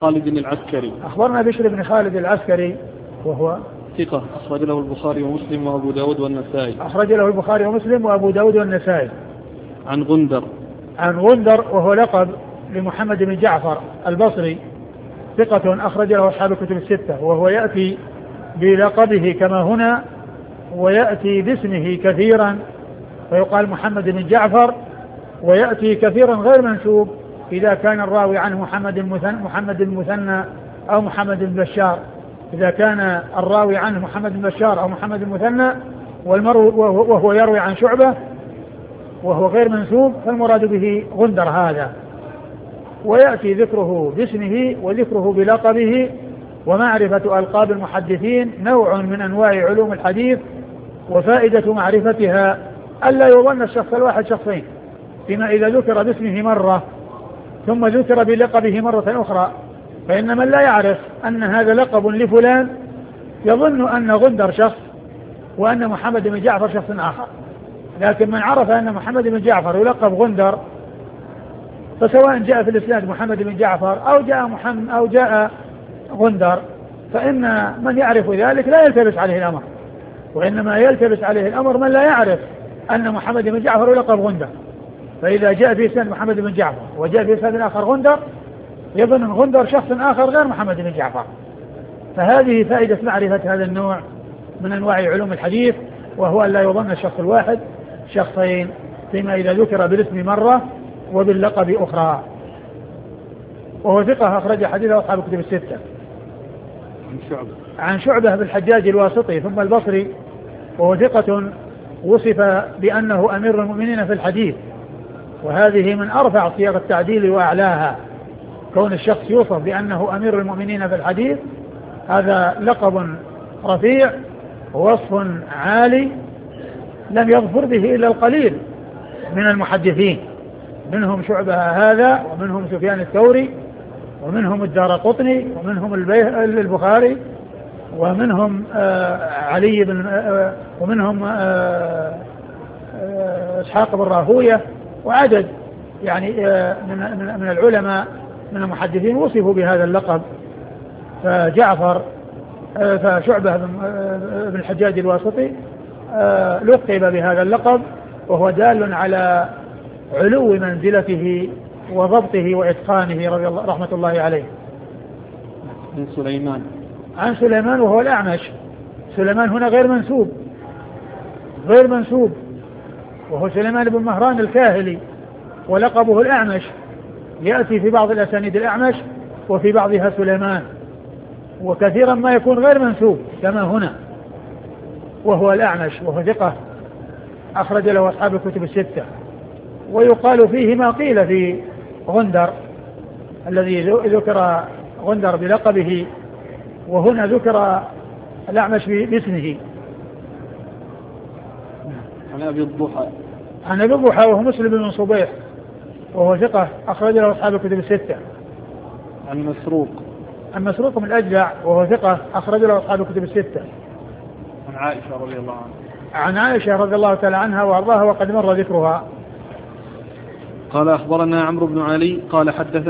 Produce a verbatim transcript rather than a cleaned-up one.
خالد العسكري. أخبرنا بشر بن خالد العسكري وهو ثقة أخرج له البخاري ومسلم وأبو داود والنسائي. أخرج له البخاري ومسلم وأبو داود والنسائي. عن غندر. عن غندر وهو لقب لمحمد بن جعفر البصري، ثقة أخرج له أصحاب الكتب الستة، وهو يأتي بلقبه كما هنا ويأتي باسمه كثيرا، فيقال محمد بن جعفر، ويأتي كثيرا غير منسوب إذا كان الراوي عنه محمد المثنى, محمد المثنى أو محمد بن بشار. إذا كان الراوي عنه محمد بن بشار أو محمد المثنى وهو يروي عن شعبة وهو غير منسوب فالمراد به غندر هذا. ويأتي ذكره باسمه وذكره بلقبه. ومعرفة ألقاب المحدثين نوع من أنواع علوم الحديث، وفائدة معرفتها ألا يظن الشخص الواحد شخصين، فيما إذا ذكر باسمه مرة ثم ذكر بلقبه مرة أخرى، فإن من لا يعرف أن هذا لقب لفلان يظن أن غندر شخص وأن محمد بن جعفر شخص آخر. لكن من عرف أن محمد بن جعفر يلقب غندر، فسواء جاء في الإسناد محمد بن جعفر أو جاء محمد أو جاء غندر، فإن من يعرف ذلك لا يلتبس عليه الأمر، وإنما يلتبس عليه الأمر من لا يعرف أن محمد بن جعفر يلقب غندر. فإذا جاء في إسناد محمد بن جعفر وجاء في إسناد آخر غندر، يظن غندر شخص آخر غير محمد بن جعفر. فهذه فائدة معرفة هذا النوع من أنواع علوم الحديث، وهو أن لا يظن الشخص الواحد شخصين، فيما إذا ذكر بالاسم مرة وباللقب أخرى. وهو ثقة أخرج حديثه أصحاب الكتب الستة. عن شعبة. عن شعبة بالحجاج الواسطي ثم البصري، وهو ثقة وصف بأنه أمير المؤمنين في الحديث، وهذه من أرفع صيغ التعديل وأعلاها. كون الشخص يوصف بأنه أمير المؤمنين في الحديث هذا لقب رفيع ووصف عالي لم يظفر به إلا القليل من المحدثين، منهم شعبة هذا، ومنهم سفيان الثوري، ومنهم الدارقطني، ومنهم البخاري، ومنهم آه علي بن آه ومنهم آه آه إسحاق بن راهوية، وعدد يعني آه من, من, من العلماء من المحدثين وصفوا بهذا اللقب. فجعفر آه فشعبة بن, آه بن الحجاج الواسطي آه لقب بهذا اللقب، وهو دال على علو منزلته وضبطه وإتقانه رضي الله رحمة الله عليه. عن سليمان. عن سليمان وهو الأعمش. سليمان هنا غير منسوب غير منسوب وهو سليمان بن مهران الكاهلي، ولقبه الأعمش، يأتي في بعض الأسانيد الأعمش وفي بعضها سليمان، وكثيرا ما يكون غير منسوب كما هنا، وهو الأعمش، وهو ثقة أخرج له أصحاب الكتب الستة. ويقال فيه ما قيل في غندر الذي ذكر غندر بلقبه، وهنا ذكر الأعمش باسمه. عن أبي الضحى. عن أبي الضحى وهو مسلم بن صبيح، وهو ثقة أخرج له أصحاب الكتب الستة. عن مسروق. عن مسروق من الأجدع وهو ثقة أخرج له أصحاب الكتب الستة. عن عائشة رضي الله عنها. عن عائشة رضي الله تعالى عنها وأرضاها، وقد مر ذكرها. قال أخبرنا عمرو بن علي قال حدثنا